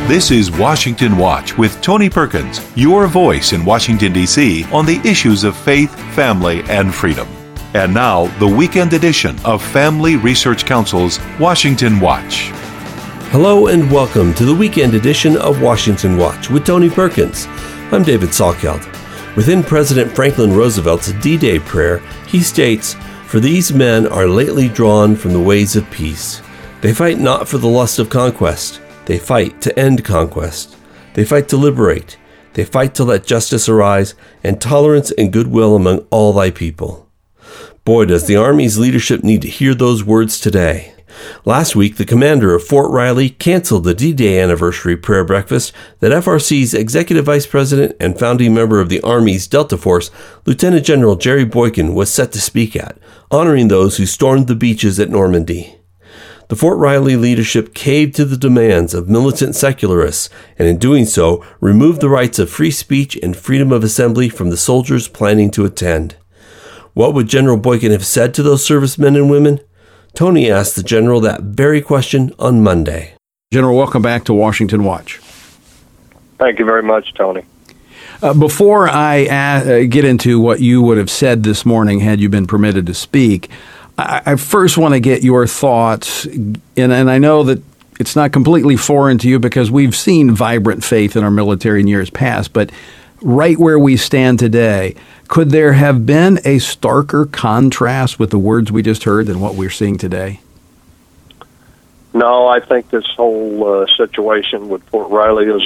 This is Washington Watch with Tony Perkins, your voice in Washington, D.C. on the issues of faith, family, and freedom. And now, the weekend edition of Family Research Council's Washington Watch. Hello and welcome to the weekend edition of Washington Watch with Tony Perkins. I'm David Salkeld. Within President Franklin Roosevelt's D-Day prayer, he states, "For these men are lately drawn from the ways of peace. They fight not for the lust of conquest. They fight to end conquest. They fight to liberate. They fight to let justice arise and tolerance and goodwill among all thy people." Boy, does the Army's leadership need to hear those words today. Last week, the commander of Fort Riley canceled the D-Day anniversary prayer breakfast that FRC's Executive Vice President and founding member of the Army's Delta Force, Lieutenant General Jerry Boykin, was set to speak at, honoring those who stormed the beaches at Normandy. The Fort Riley leadership caved to the demands of militant secularists, and in doing so, removed the rights of free speech and freedom of assembly from the soldiers planning to attend. What would General Boykin have said to those servicemen and women? Tony asked the general that very question on Monday. General, welcome back to Washington Watch. Thank you very much, Tony. Before I get into what you would have said this morning had you been permitted to speak, I first want to get your thoughts, and I know that it's not completely foreign to you because we've seen vibrant faith in our military in years past, but right where we stand today, could there have been a starker contrast with the words we just heard than what we're seeing today? No, I think this whole situation with Fort Riley is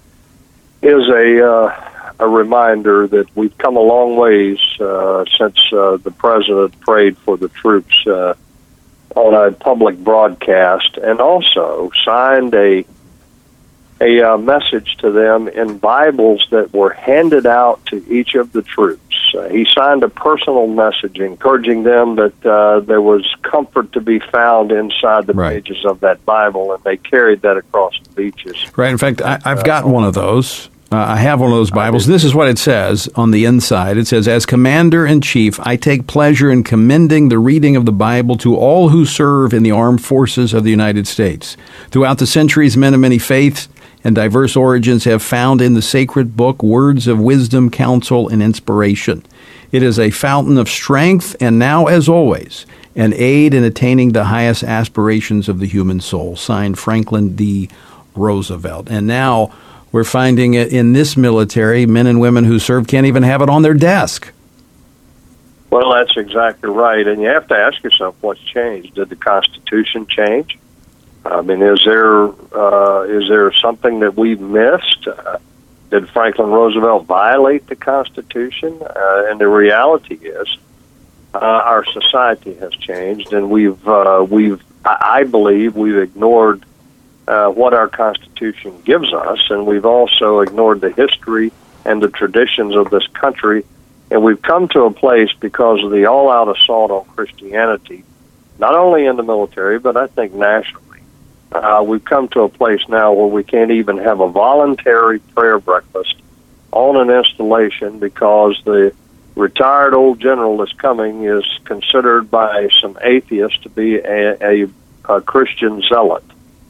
a reminder that we've come a long ways since the president prayed for the troops on a public broadcast, and also signed a message to them in Bibles that were handed out to each of the troops. He signed a personal message encouraging them that there was comfort to be found inside the pages of that Bible, and they carried that across the beaches. Right. In fact, I've got one of those. I have one of those Bibles. This is what it says on the inside. It says, "As Commander-in-Chief, I take pleasure in commending the reading of the Bible to all who serve in the armed forces of the United States. Throughout the centuries, men of many faiths and diverse origins have found in the sacred book words of wisdom, counsel, and inspiration. It is a fountain of strength, and now, as always, an aid in attaining the highest aspirations of the human soul." Signed, Franklin D. Roosevelt. And now we're finding it in this military, men and women who serve can't even have it on their desk. Well, that's exactly right. And you have to ask yourself what's changed. Did the Constitution change? I mean, is there something that we've missed? Did Franklin Roosevelt violate the Constitution? And the reality is, our society has changed, and I believe we've ignored what our Constitution gives us, and we've also ignored the history and the traditions of this country, and we've come to a place because of the all-out assault on Christianity, not only in the military, but I think nationally. We've come to a place now where we can't even have a voluntary prayer breakfast on an installation because the retired old general that's coming is considered by some atheists to be a Christian zealot.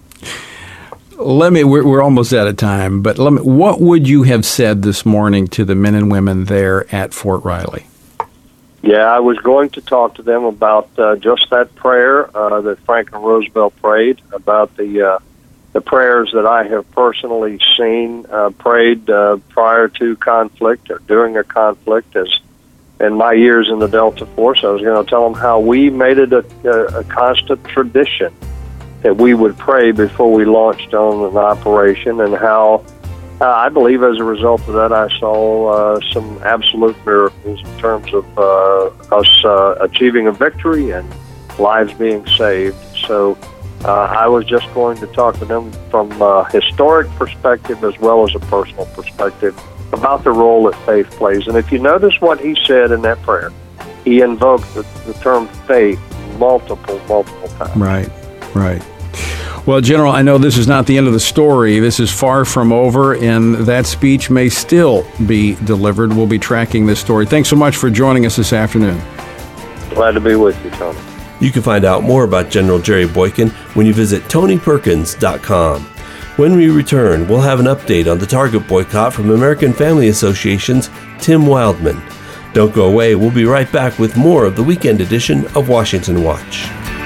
We're almost out of time, but what would you have said this morning to the men and women there at Fort Riley? Yeah, I was going to talk to them about just that prayer that Franklin Roosevelt prayed, about the prayers that I have personally seen prayed prior to conflict or during a conflict. As in my years in the Delta Force, I was going to tell them how we made it a constant tradition that we would pray before we launched on an operation, and how I believe as a result of that I saw some absolute miracles in terms of us achieving a victory and lives being saved. So I was just going to talk to them from a historic perspective as well as a personal perspective about the role that faith plays. And if you notice what he said in that prayer, he invoked the term faith multiple times. Right. Well, General, I know this is not the end of the story. This is far from over, and that speech may still be delivered. We'll be tracking this story. Thanks so much for joining us this afternoon. Glad to be with you, Tony. You can find out more about General Jerry Boykin when you visit TonyPerkins.com. When we return, we'll have an update on the Target boycott from American Family Association's Tim Wildman. Don't go away. We'll be right back with more of the weekend edition of Washington Watch.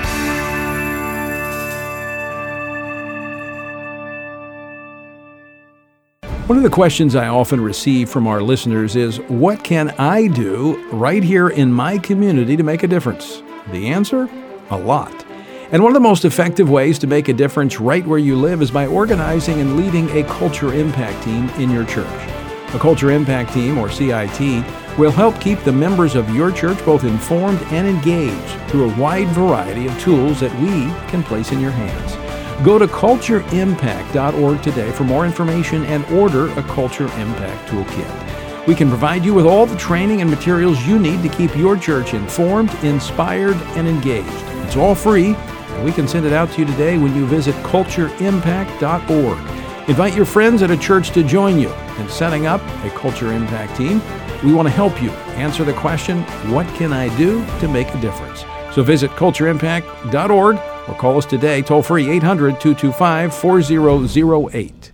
One of the questions I often receive from our listeners is, what can I do right here in my community to make a difference? The answer? A lot. And one of the most effective ways to make a difference right where you live is by organizing and leading a Culture Impact Team in your church. A Culture Impact Team, or CIT, will help keep the members of your church both informed and engaged through a wide variety of tools that we can place in your hands. Go to cultureimpact.org today for more information and order a Culture Impact Toolkit. We can provide you with all the training and materials you need to keep your church informed, inspired, and engaged. It's all free, and we can send it out to you today when you visit cultureimpact.org. Invite your friends at a church to join you in setting up a Culture Impact Team. We want to help you answer the question, what can I do to make a difference? So visit cultureimpact.org or call us today, toll-free 800-225-4008.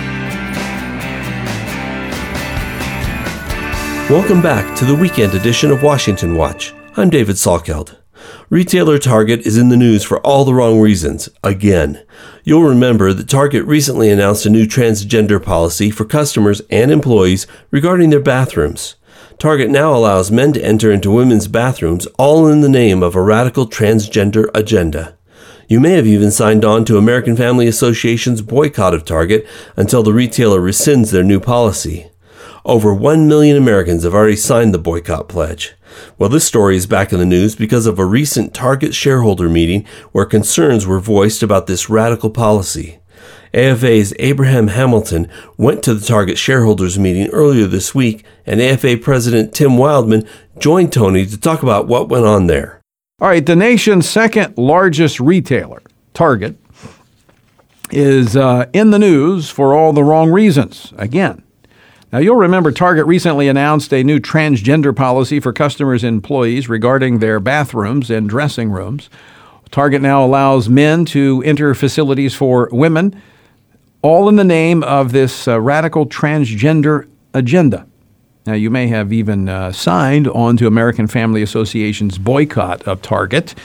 Welcome back to the weekend edition of Washington Watch. I'm David Salkeld. Retailer Target is in the news for all the wrong reasons, again. You'll remember that Target recently announced a new transgender policy for customers and employees regarding their bathrooms. Target now allows men to enter into women's bathrooms, all in the name of a radical transgender agenda. You may have even signed on to American Family Association's boycott of Target until the retailer rescinds their new policy. Over 1 million Americans have already signed the boycott pledge. Well, this story is back in the news because of a recent Target shareholder meeting where concerns were voiced about this radical policy. AFA's Abraham Hamilton went to the Target shareholders meeting earlier this week, and AFA President Tim Wildman joined Tony to talk about what went on there. All right, the nation's second largest retailer, Target, is in the news for all the wrong reasons, again. Now, you'll remember Target recently announced a new transgender policy for customers and employees regarding their bathrooms and dressing rooms. Target now allows men to enter facilities for women, all in the name of this radical transgender agenda. Now, you may have even signed on to American Family Association's boycott of Target.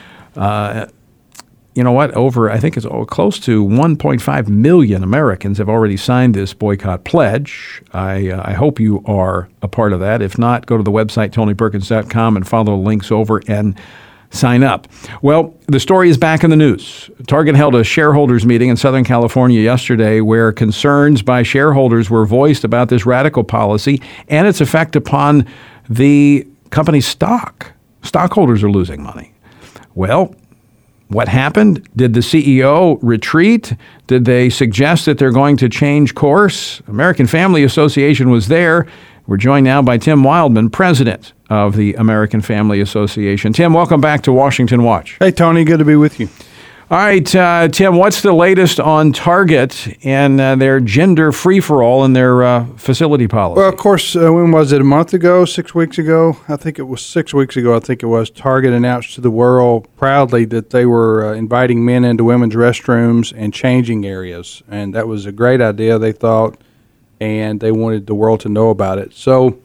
You know what? I think it's close to 1.5 million Americans have already signed this boycott pledge. I hope you are a part of that. If not, go to the website, TonyPerkins.com, and follow the links over and sign up. Well, the story is back in the news. Target held a shareholders meeting in Southern California yesterday where concerns by shareholders were voiced about this radical policy and its effect upon the company's stock. Stockholders are losing money. Well, what happened? Did the CEO retreat? Did they suggest that they're going to change course? American Family Association was there. We're joined now by Tim Wildman, president of the American Family Association. Tim, welcome back to Washington Watch. Hey, Tony, good to be with you. All right, Tim, what's the latest on Target and their gender free-for-all in their facility policy? Well, of course, when was it, a month ago, 6 weeks ago? I think it was 6 weeks ago, Target announced to the world proudly that they were inviting men into women's restrooms and changing areas. And that was a great idea, they thought, and they wanted the world to know about it. So,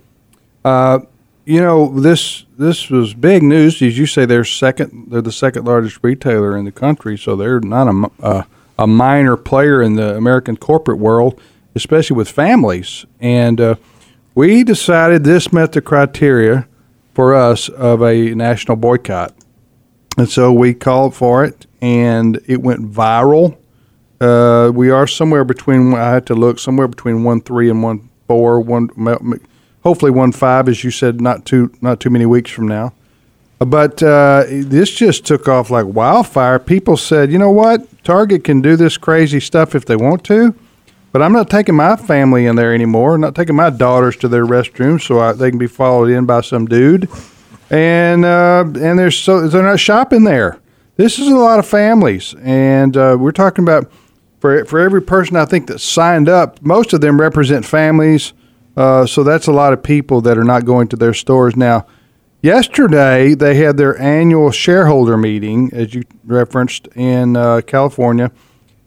this was big news. As you say, they're the second largest retailer in the country, so they're not a minor player in the American corporate world, especially with families. And we decided this met the criteria for us of a national boycott. And so we called for it, and it went viral. We are somewhere between, I had to look, somewhere between 1.3 and 1.4, hopefully 1.5, as you said, not too many weeks from now. But this just took off like wildfire. People said, you know what, Target can do this crazy stuff if they want to, but I'm not taking my family in there anymore. I'm not taking my daughters to their restroom so they can be followed in by some dude. And they're not shopping there. This is a lot of families, and we're talking about for every person I think that signed up, most of them represent families. So that's a lot of people that are not going to their stores. Now, yesterday they had their annual shareholder meeting, as you referenced, in California,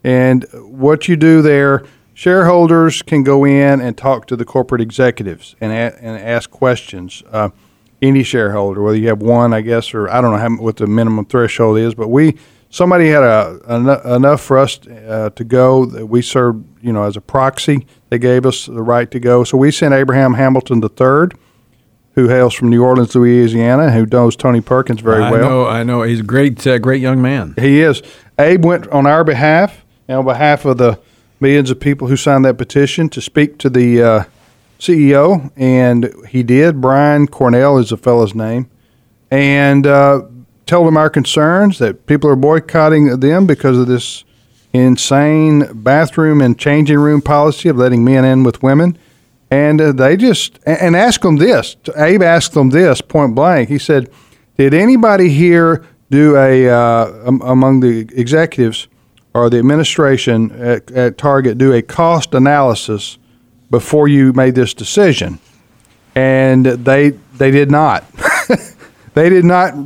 And what you do there, shareholders can go in and talk to the corporate executives and ask questions. Any shareholder, whether you have one, I guess, or I don't know what the minimum threshold is, but somebody had enough for us to go. That we served, as a proxy. They gave us the right to go. So we sent Abraham Hamilton III, who hails from New Orleans, Louisiana, who knows Tony Perkins very well. I know. He's a great young man. He is. Abe went on our behalf and on behalf of the millions of people who signed that petition to speak to the CEO, and he did. Brian Cornell is the fellow's name, and told them our concerns, that people are boycotting them because of this insane bathroom and changing room policy of letting men in with women. And they just and asked them this. Abe asked them this point blank. He said, "Did anybody here do among the executives or the administration at Target do a cost analysis before you made this decision?" And they did not. They did not.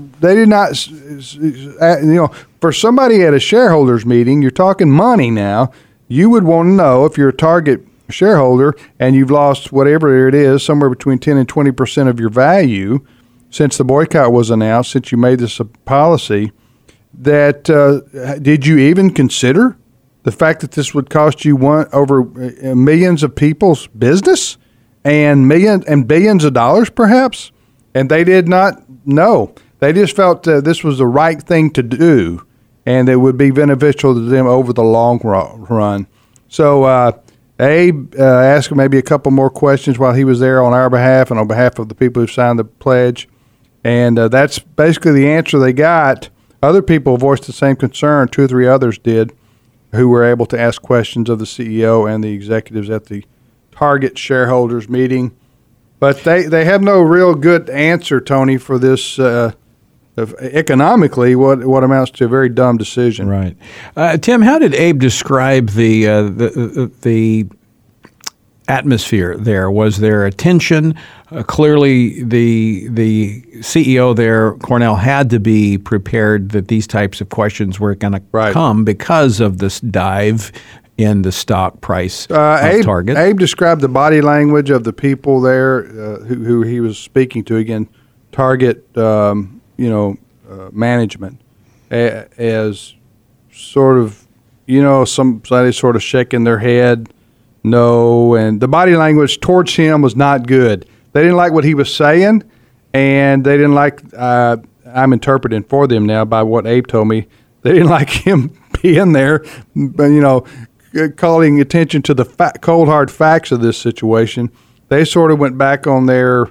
For somebody at a shareholders meeting, you're talking money now. You would want to know, if you're a Target shareholder and you've lost whatever it is, somewhere between 10 and 20% of your value since the boycott was announced, since you made this a policy, that did you even consider the fact that this would cost you over millions of people's business and billions of dollars perhaps? And they did not know. They just felt this was the right thing to do and it would be beneficial to them over the long run. So Abe asked maybe a couple more questions while he was there on our behalf and on behalf of the people who signed the pledge. And that's basically the answer they got. Other people voiced the same concern. 2 or 3 others did, who were able to ask questions of the CEO and the executives at the Target shareholders meeting. But they have no real good answer, Tony, for this economically what amounts to a very dumb decision. Right. Tim, how did Abe describe the atmosphere there? Was there a tension? Clearly, the CEO there, Cornell, had to be prepared that these types of questions were going to come because of this dive in the stock price of Target. Abe described the body language of the people there who he was speaking to. Again, Target, management as sort of, somebody sort of shaking their head, no, and the body language towards him was not good. They didn't like what he was saying, and they didn't like, I'm interpreting for them now by what Abe told me, they didn't like him being there, calling attention to the cold, hard facts of this situation. They sort of went back on their,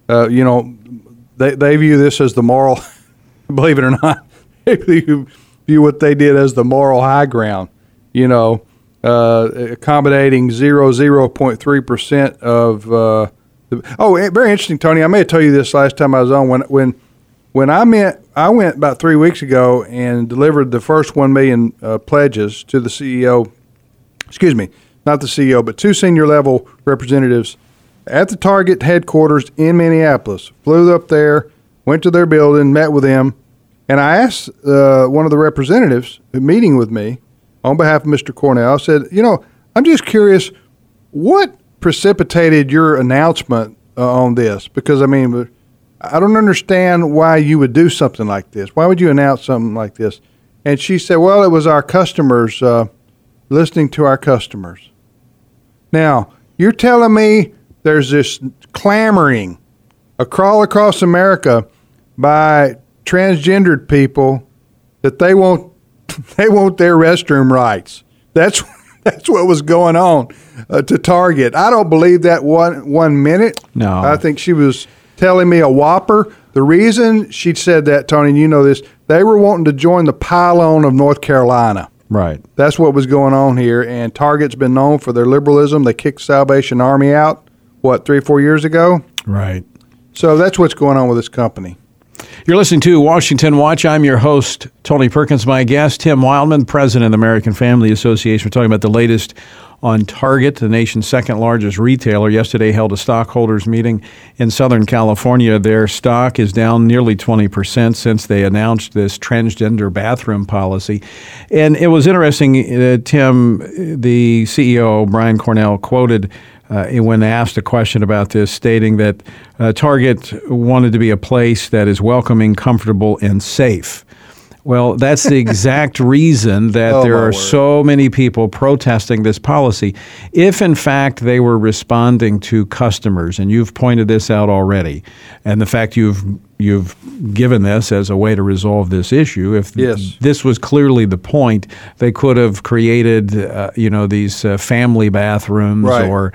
they view this as the moral, believe it or not, they view what they did as the moral high ground, accommodating 0.3% of, very interesting, Tony. I may have told you this last time I was on. When I went about 3 weeks ago and delivered the first 1 million pledges to the CEO. Excuse me, not the CEO, but 2 senior level representatives at the Target headquarters in Minneapolis. Flew up there, went to their building, met with them, and I asked one of the representatives meeting with me on behalf of Mr. Cornell, I said, I'm just curious, what precipitated your announcement on this? Because, I don't understand why you would do something like this. Why would you announce something like this? And she said, well, it was our customers, listening to our customers. Now, you're telling me there's this clamoring across America by transgendered people that they want their restroom rights. That's what was going on to Target. I don't believe that one minute. No. I think she was telling me a whopper. The reason she said that, Tony, and you know this, they were wanting to join the pile-on of North Carolina. Right. That's what was going on here, and Target's been known for their liberalism. They kicked Salvation Army out, 3 or 4 years ago? Right. So that's what's going on with this company. You're listening to Washington Watch. I'm your host, Tony Perkins. My guest, Tim Wildmon, president of the American Family Association. We're talking about the latest on Target, the nation's second largest retailer. Yesterday held a stockholders meeting in Southern California. Their stock is down nearly 20% since they announced this transgender bathroom policy. And it was interesting, Tim, the CEO, Brian Cornell, quoted when asked a question about this, stating that Target wanted to be a place that is welcoming, comfortable, and safe. Well, that's the exact reason that there are so many people protesting this policy. If, in fact, they were responding to customers, and you've pointed this out already, and the fact you've given this as a way to resolve this issue, if this was clearly the point, they could have created, these family bathrooms or,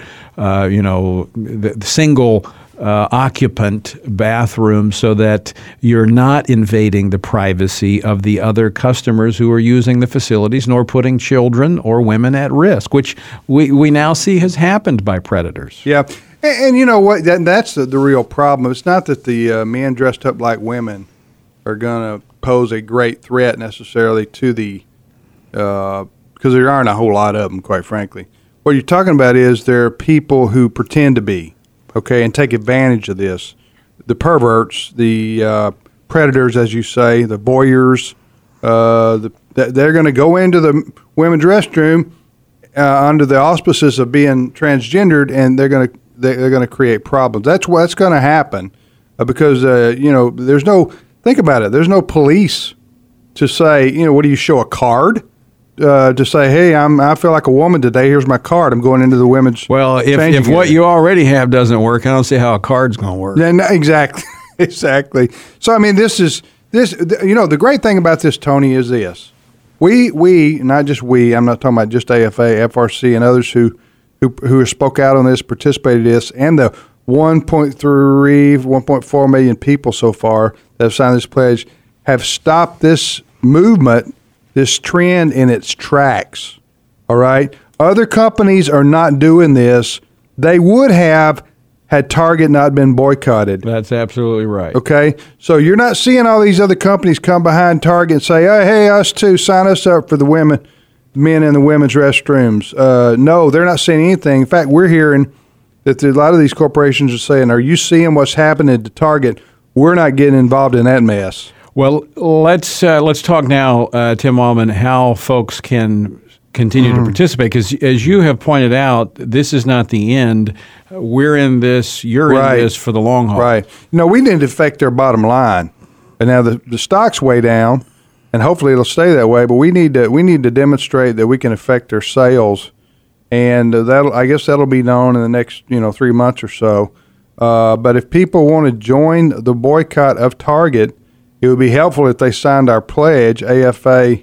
the single occupant bathroom so that you're not invading the privacy of the other customers who are using the facilities, nor putting children or women at risk, which we now see has happened by predators. Yeah. And you know what? That's the real problem. It's not that the men dressed up like women are going to pose a great threat necessarily to the because there aren't a whole lot of them, quite frankly. What you're talking about is there are people who pretend to be, okay, and take advantage of this. The perverts, the predators, as you say, the voyeurs, they're going to go into the women's restroom under the auspices of being transgendered, and they're going to create problems. That's what's going to happen because there's no. Think about it. There's no police to say, what do you show, a card? To say, hey, I feel like a woman today. Here's my card. I'm going into the women's. Well, if what you already have doesn't work, I don't see how a card's going to work. Yeah, no, exactly. So I mean, the great thing about this, Tony, is this: we not just we. I'm not talking about just AFA, FRC, and others who spoke out on this, participated in this, and the 1.4 million people so far that have signed this pledge have stopped this movement, this trend in its tracks, all right? Other companies are not doing this. They would have had Target not been boycotted. That's absolutely right. Okay? So you're not seeing all these other companies come behind Target and say, hey, us too, sign us up for the men in the women's restrooms. No, they're not saying anything. In fact, we're hearing that a lot of these corporations are saying, are you seeing what's happening to Target? We're not getting involved in that mess. Well, let's talk now, Tim Wildmon, how folks can continue to participate. Because as you have pointed out, this is not the end. We're in this, you're in this for the long haul. Right. We need to affect their bottom line. And now the stock's way down, and hopefully it'll stay that way, but we need to demonstrate that we can affect their sales. And I guess that'll be known in the next 3 months or so. But if people want to join the boycott of Target, it would be helpful if they signed our pledge, AFA.net.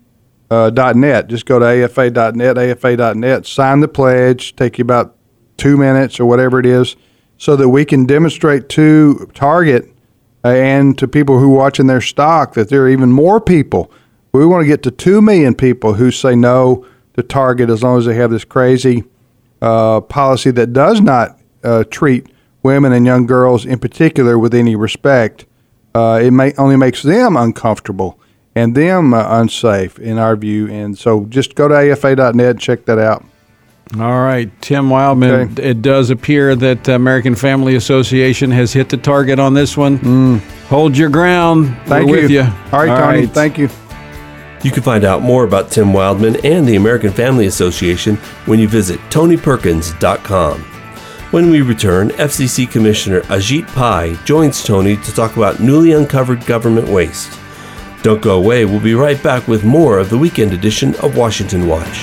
Just go to AFA.net, sign the pledge, take you about 2 minutes or whatever it is, so that we can demonstrate to Target and to people who are watching their stock that there are even more people. We want to get to 2 million people who say no to Target as long as they have this crazy policy that does not treat women and young girls in particular with any respect. It only makes them uncomfortable and them unsafe in our view. And so just go to AFA.net and check that out. All right, Tim Wildmon, okay. It does appear that the American Family Association has hit the target on this one. Hold your ground. Thank We're you. with you. All right, Tony. Thank you. You can find out more about Tim Wildmon and the American Family Association when you visit TonyPerkins.com. When we return, FCC Commissioner Ajit Pai joins Tony to talk about newly uncovered government waste. Don't go away. We'll be right back with more of the weekend edition of Washington Watch.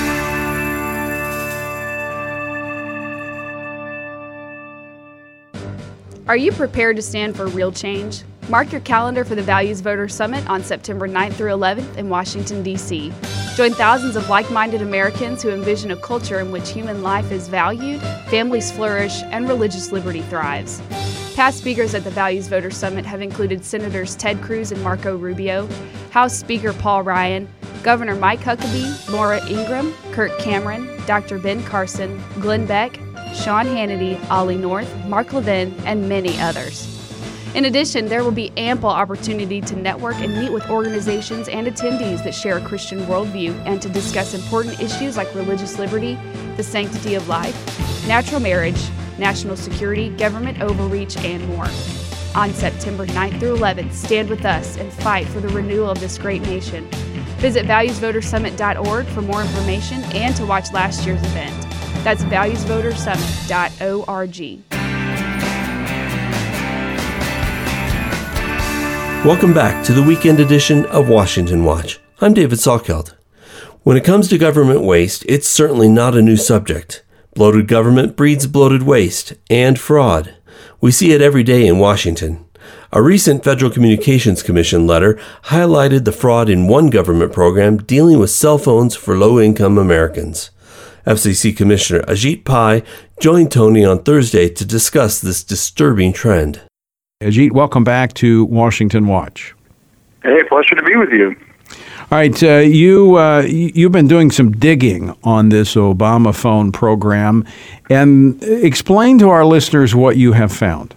Are you prepared to stand for real change? Mark your calendar for the Values Voter Summit on September 9th through 11th in Washington, D.C. Join thousands of like-minded Americans who envision a culture in which human life is valued, families flourish, and religious liberty thrives. Past speakers at the Values Voter Summit have included Senators Ted Cruz and Marco Rubio, House Speaker Paul Ryan, Governor Mike Huckabee, Laura Ingraham, Kirk Cameron, Dr. Ben Carson, Glenn Beck, Sean Hannity, Ollie North, Mark Levin, and many others. In addition, there will be ample opportunity to network and meet with organizations and attendees that share a Christian worldview and to discuss important issues like religious liberty, the sanctity of life, natural marriage, national security, government overreach, and more. On September 9th through 11th, stand with us and fight for the renewal of this great nation. Visit valuesvotersummit.org for more information and to watch last year's event. That's valuesvotersummit.org. Welcome back to the weekend edition of Washington Watch. I'm David Salkeld. When it comes to government waste, it's certainly not a new subject. Bloated government breeds bloated waste and fraud. We see it every day in Washington. A recent Federal Communications Commission letter highlighted the fraud in one government program dealing with cell phones for low-income Americans. FCC Commissioner Ajit Pai joined Tony on Thursday to discuss this disturbing trend. Ajit, welcome back to Washington Watch. Hey, pleasure to be with you. All right, you've been doing some digging on this Obama phone program, and explain to our listeners what you have found.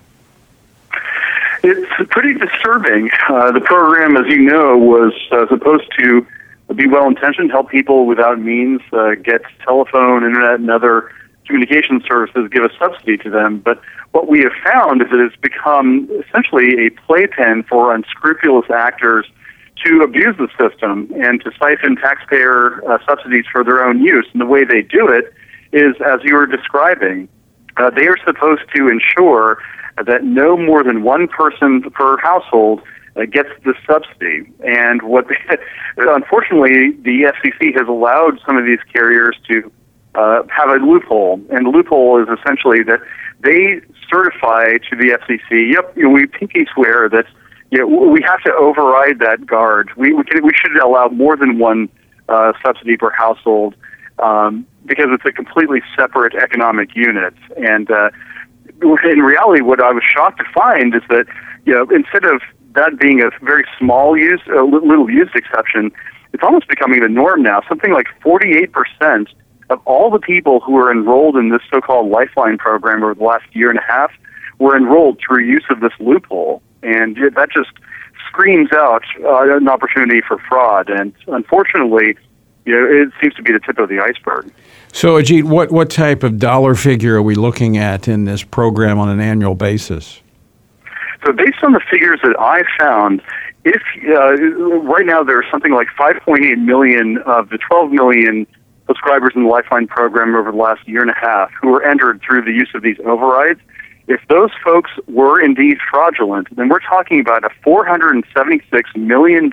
It's pretty disturbing. The program, as you know, was supposed to be well-intentioned, help people without means get telephone, internet, and other communication services, give a subsidy to them. But what we have found is that it's become essentially a playpen for unscrupulous actors to abuse the system and to siphon taxpayer subsidies for their own use. And the way they do it is, as you were describing, they are supposed to ensure that no more than one person per household gets the subsidy. And unfortunately, the FCC has allowed some of these carriers to have a loophole. And the loophole is essentially that they certify to the FCC, we pinky swear that we have to override that guard. We should allow more than one subsidy per household because it's a completely separate economic unit. And in reality, what I was shocked to find is that instead of that being a very small use, a little use exception, it's almost becoming the norm now. Something like 48% of all the people who are enrolled in this so-called Lifeline program over the last year and a half were enrolled through use of this loophole. And that just screams out an opportunity for fraud. And unfortunately, it seems to be the tip of the iceberg. So, Ajit, what type of dollar figure are we looking at in this program on an annual basis? So based on the figures that I found, if right now there are something like 5.8 million of the 12 million subscribers in the Lifeline program over the last year and a half who were entered through the use of these overrides, if those folks were indeed fraudulent, then we're talking about a $476 million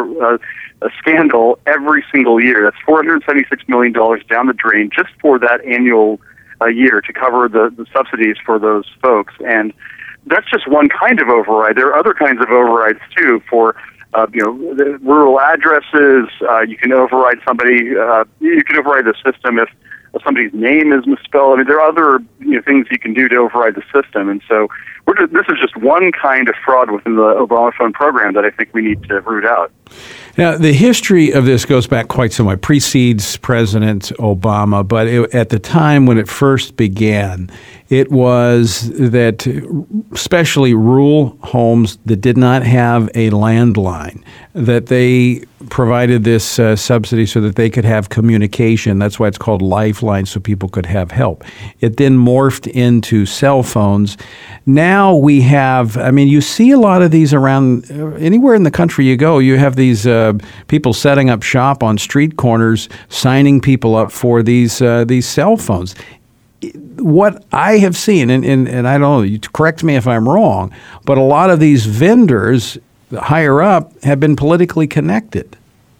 scandal every single year. That's $476 million down the drain just for that annual year to cover the subsidies for those folks. And that's just one kind of override. There are other kinds of overrides, too, for the rural addresses. You can override somebody. You can override the system if somebody's name is misspelled. I mean, there are other things you can do to override the system. And so this is just one kind of fraud within the Obama phone program that I think we need to root out. Now, the history of this goes back quite some way, precedes President Obama, but at the time when it first began, it was that especially rural homes that did not have a landline, that they provided this subsidy so that they could have communication. That's why it's called Lifeline, so people could have help. It then morphed into cell phones. Now we have, you see a lot of these around, anywhere in the country you go, you have these people setting up shop on street corners, signing people up for these cell phones. What I have seen, and I don't know, you correct me if I'm wrong, but a lot of these vendors higher up have been politically connected.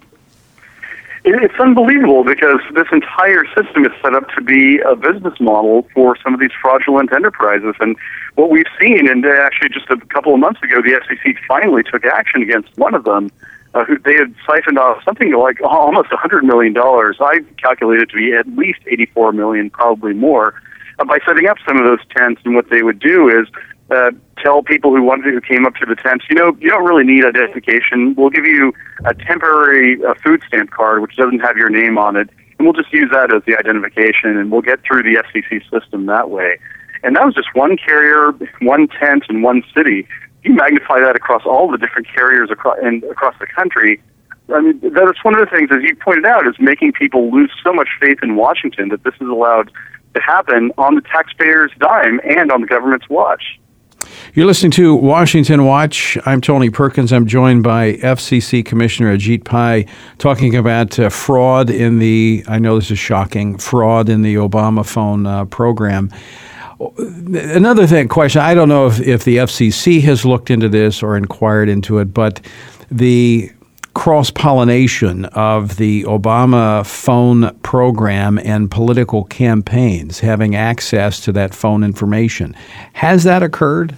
It's unbelievable because this entire system is set up to be a business model for some of these fraudulent enterprises. And what we've seen, and actually just a couple of months ago, the FCC finally took action against one of them. They had siphoned off something like almost $100 million. I calculated it to be at least $84 million, probably more, by setting up some of those tents. And what they would do is tell people who came up to the tents, you don't really need identification. We'll give you a temporary food stamp card, which doesn't have your name on it, and we'll just use that as the identification, and we'll get through the FCC system that way. And that was just one carrier, one tent, in one city. you magnify that across all the different carriers across the country. I mean, that's one of the things, as you pointed out, is making people lose so much faith in Washington that this is allowed to happen on the taxpayers' dime and on the government's watch. You're listening to Washington Watch. I'm Tony Perkins. I'm joined by FCC Commissioner Ajit Pai, talking about fraud in the, I know this is shocking, fraud in the Obama phone program. Another question, I don't know if the FCC has looked into this or inquired into it, but the cross-pollination of the Obama phone program and political campaigns having access to that phone information. Has that occurred?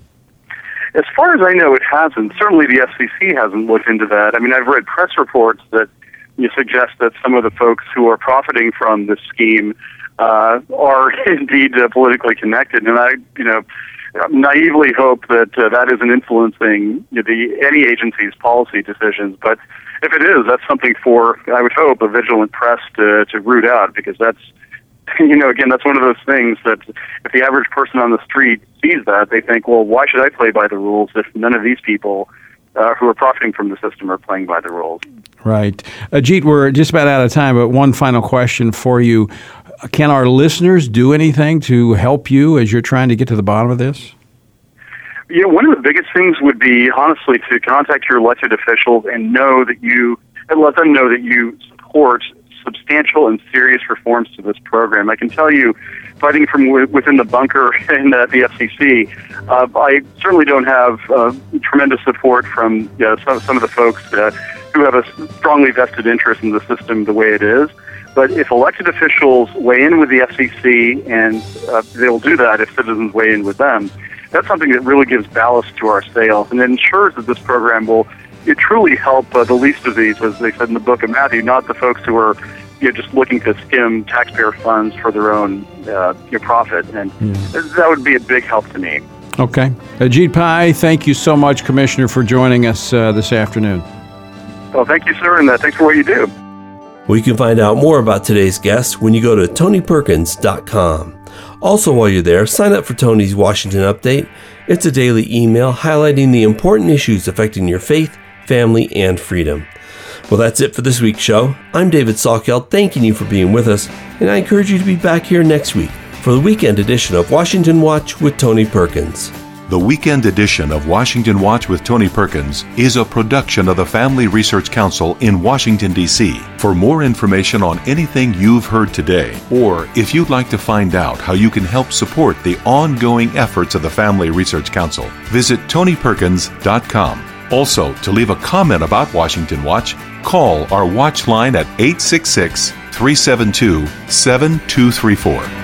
As far as I know, it hasn't. Certainly the FCC hasn't looked into that. I mean, I've read press reports that suggest that some of the folks who are profiting from this scheme are indeed politically connected, and I naively hope that that isn't influencing any agency's policy decisions. But if it is, that's something for, I would hope, a vigilant press to root out, because that's, again, that's one of those things that if the average person on the street sees that, they think, well, why should I play by the rules if none of these people who are profiting from the system are playing by the rules? Right. Ajit, we're just about out of time, but one final question for you. Can our listeners do anything to help you as you're trying to get to the bottom of this? Yeah, one of the biggest things would be, honestly, to contact your elected officials and let them know that you support substantial and serious reforms to this program. I can tell you, fighting from within the bunker in the FCC, I certainly don't have tremendous support from some of the folks who have a strongly vested interest in the system the way it is. But if elected officials weigh in with the FCC, and they'll do that if citizens weigh in with them, that's something that really gives ballast to our sails and ensures that this program will truly help the least of these, as they said in the book of Matthew, not the folks who are just looking to skim taxpayer funds for their own profit. And that would be a big help to me. Okay. Ajit Pai, thank you so much, Commissioner, for joining us this afternoon. Well, thank you, sir, and thanks for what you do. Well, you can find out more about today's guest when you go to TonyPerkins.com. Also, while you're there, sign up for Tony's Washington Update. It's a daily email highlighting the important issues affecting your faith, family, and freedom. Well, that's it for this week's show. I'm David Salkeld, thanking you for being with us, and I encourage you to be back here next week for the weekend edition of Washington Watch with Tony Perkins. The weekend edition of Washington Watch with Tony Perkins is a production of the Family Research Council in Washington, D.C. For more information on anything you've heard today, or if you'd like to find out how you can help support the ongoing efforts of the Family Research Council, visit TonyPerkins.com. Also, to leave a comment about Washington Watch, call our watch line at 866-372-7234.